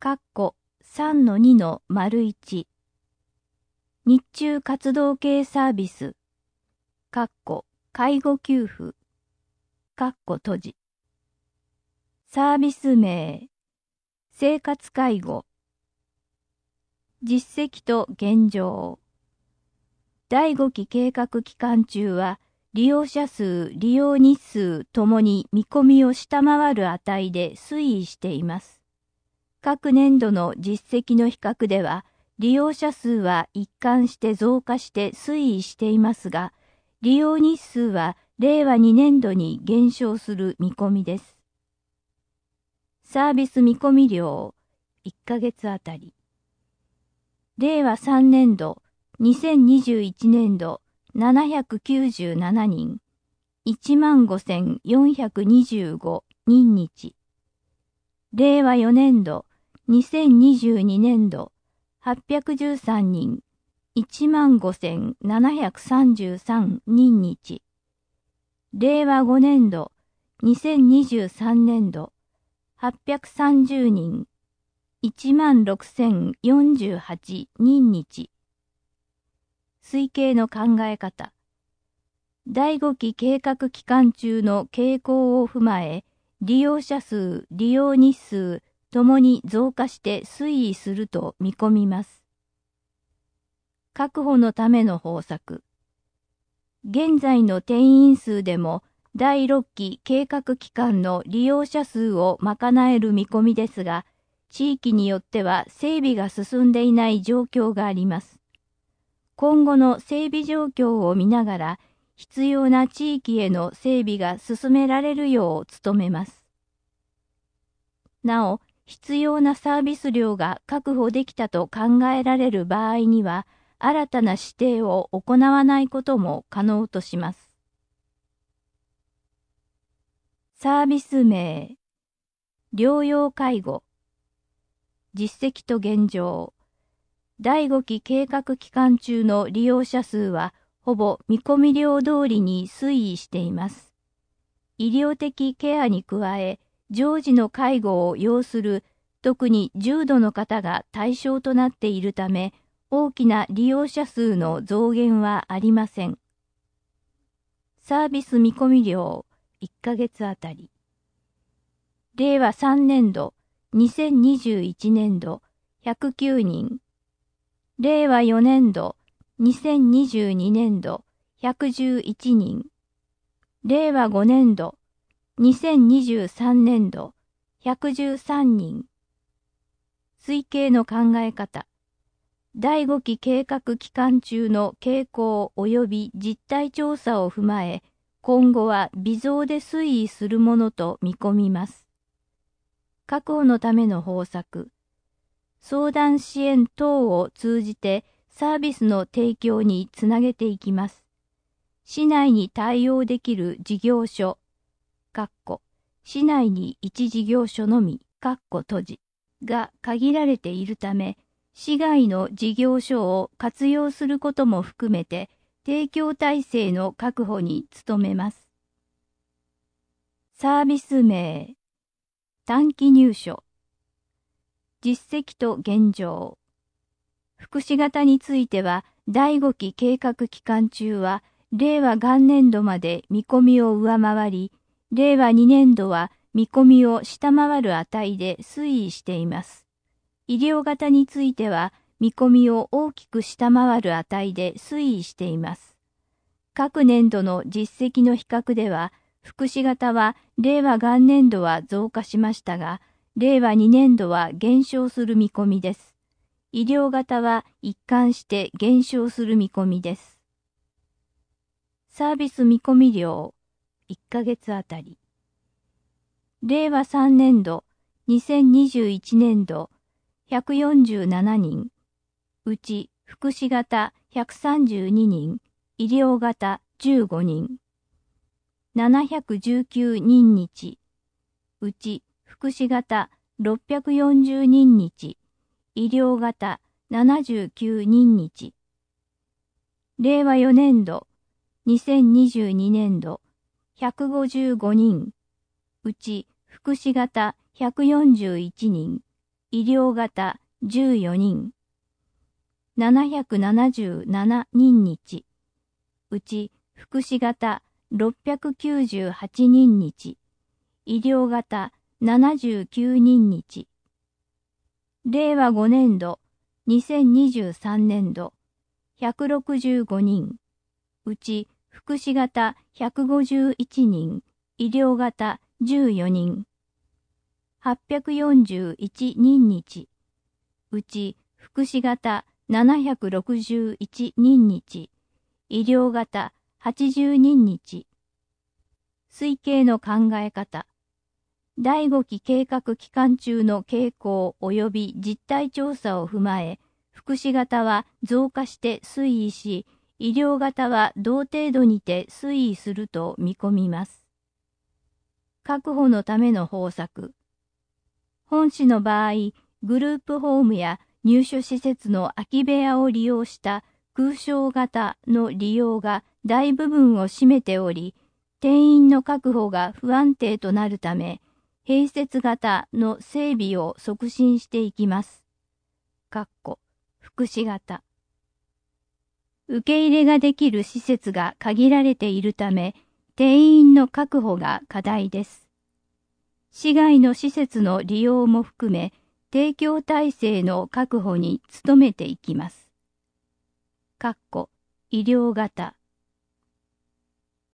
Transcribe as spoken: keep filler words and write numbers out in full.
括弧 さんのにの丸いち 日中活動系サービス括弧介護給付括弧閉じサービス名生活介護実績と現状だいごき計画期間中は利用者数、利用日数ともに見込みを下回る値で推移しています。各年度の実績の比較では、利用者数は一貫して増加して推移していますが、利用日数はれいわにねんどに減少する見込みです。サービス見込み料いっかげつあたり。れいわさんねんど、にせんにじゅういちねんどななひゃくきゅうじゅうななにん、いちまんごせんよんひゃくにじゅうご人日。れいわよねんど、にせんにじゅうにねんどはっぴゃくじゅうさんにん、いちまんごせんななひゃくさんじゅうさん人日。れいわごねんど、にせんにじゅうさんねんどはっぴゃくさんじゅうにん、いちまんろくせんよんじゅうはち人日。推計の考え方。だいごき計画期間中の傾向を踏まえ、利用者数、利用日数ともに増加して推移すると見込みます。確保のための方策。現在の定員数でもだいろっき計画期間の利用者数を賄える見込みですが、地域によっては整備が進んでいない状況があります。今後の整備状況を見ながら、必要な地域への整備が進められるよう努めます。なお、必要なサービス量が確保できたと考えられる場合には、新たな指定を行わないことも可能とします。サービス名、療養介護、実績と現状。だいごき計画期間中の利用者数はほぼ見込み量通りに推移しています。医療的ケアに加え、常時の介護を要する特に重度の方が対象となっているため、大きな利用者数の増減はありません。サービス見込み量いっかげつあたり。れいわさんねんど、にせんにじゅういちねんどひゃくきゅうにん。れいわよねんど、にせんにじゅうにねんどひゃくじゅういちにん。れいわごねんど、にせんにじゅうさんねんどひゃくじゅうさんにん。推計の考え方。だいごき計画期間中の傾向及び実態調査を踏まえ、今後は微増で推移するものと見込みます。確保のための方策。相談支援等を通じてサービスの提供につなげていきます。市内に対応できる事業所、括弧市内にいち事業所のみ、括弧閉じが限られているため、市外の事業所を活用することも含めて提供体制の確保に努めます。サービス名、短期入所。実績と現状。福祉型については、だいごき計画期間中は、れいわ元年度まで見込みを上回り、れいわにねんどは見込みを下回る値で推移しています。医療型については、見込みを大きく下回る値で推移しています。各年度の実績の比較では、福祉型はれいわ元年度は増加しましたが、れいわにねんどは減少する見込みです。医療型は一貫して減少する見込みです。サービス見込み量いっかげつあたり。れいわさんねんど、にせんにじゅういちねんどひゃくよんじゅうななにん、うち福祉型ひゃくさんじゅうににん、医療型じゅうごにん。ななひゃくじゅうきゅう人日、うち福祉型ろっぴゃくよんじゅう人日、医療型ななじゅうきゅう人日。れいわよねんど、にせんにじゅうにねんどひゃくごじゅうごにん、うち福祉型ひゃくよんじゅういちにん、 医療型じゅうよにん、ななひゃくななじゅうななにん日、うち福祉型ろっぴゃくきゅうじゅうはちにん日、医療型ななじゅうきゅうにん日。れいわごねんど、にせんにじゅうさんねんど、ひゃくろくじゅうごにん、うち福祉型ひゃくごじゅういちにん、医療型じゅうよにん、はっぴゃくよんじゅういちにん日、うち福祉型ななひゃくろくじゅういちにん日、医療型はちじゅうにん日。推計の考え方。だいごき計画期間中の傾向及び実態調査を踏まえ、福祉型は増加して推移し、医療型は同程度にて推移すると見込みます。確保のための方策。本市の場合、グループホームや入所施設の空き部屋を利用した空床型の利用が大部分を占めており、定員の確保が不安定となるため、併設型の整備を促進していきます。かっこ福祉型。受け入れができる施設が限られているため、定員の確保が課題です。市外の施設の利用も含め、提供体制の確保に努めていきます。かっこ医療型。